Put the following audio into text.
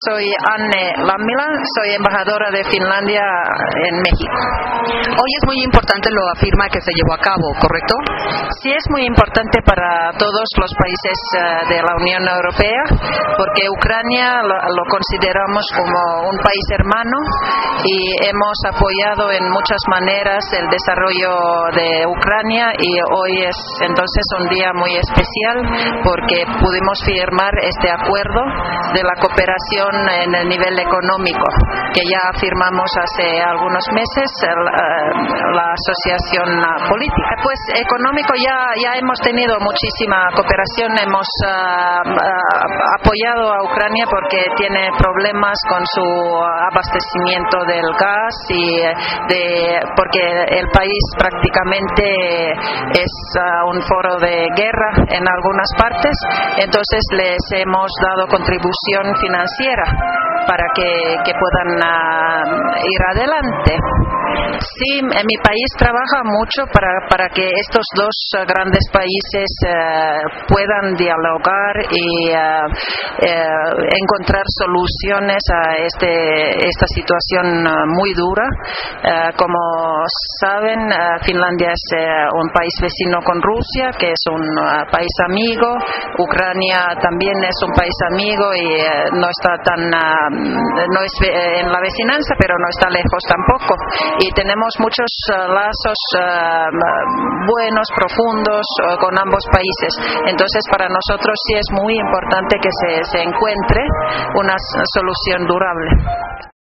Soy Anne Lammila, soy embajadora de Finlandia en México. Hoy es muy importante lo afirma que se llevó a cabo, ¿correcto? Sí, es muy importante para todos los países de la Unión Europea, porque Ucrania lo consideramos como un país hermano y hemos apoyado en muchas maneras el desarrollo de Ucrania, y hoy es entonces un día muy especial porque pudimos firmar este acuerdo de la cooperación en el nivel económico que ya firmamos hace algunos meses, la asociación política. Pues económico ya hemos tenido muchísima cooperación, hemos apoyado a Ucrania porque tiene problemas con su abastecimiento del gas y porque el país prácticamente es un foro de guerra en algunas partes, entonces les hemos dado contribución financiera para que puedan ir adelante. Sí, mi país trabaja mucho para que estos dos grandes países puedan dialogar y encontrar soluciones a esta situación muy dura. Como saben, Finlandia es un país vecino con Rusia, que es un país amigo. Ucrania también es un país amigo y no está no es en la vecinanza, pero no está lejos tampoco. Y tenemos muchos lazos buenos, profundos con ambos países. Entonces, para nosotros sí es muy importante que se encuentre una solución durable.